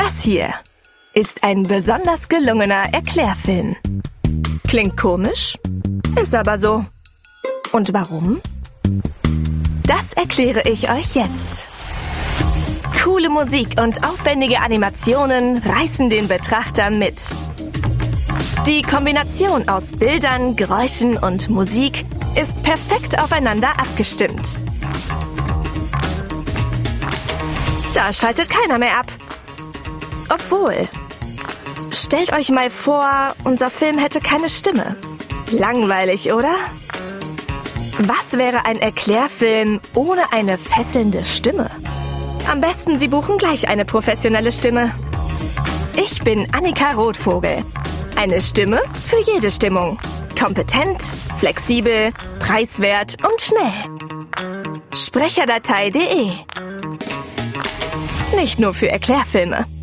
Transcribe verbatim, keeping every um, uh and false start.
Das hier ist ein besonders gelungener Erklärfilm. Klingt komisch, ist aber so. Und warum? Das erkläre ich euch jetzt. Coole Musik und aufwendige Animationen reißen den Betrachter mit. Die Kombination aus Bildern, Geräuschen und Musik ist perfekt aufeinander abgestimmt. Da schaltet keiner mehr ab. Obwohl, stellt euch mal vor, unser Film hätte keine Stimme. Langweilig, oder? Was wäre ein Erklärfilm ohne eine fesselnde Stimme? Am besten, Sie buchen gleich eine professionelle Stimme. Ich bin Annika Rothvogel. Eine Stimme für jede Stimmung. Kompetent, flexibel, preiswert und schnell. Sprecherdatei punkt de. Nicht nur für Erklärfilme.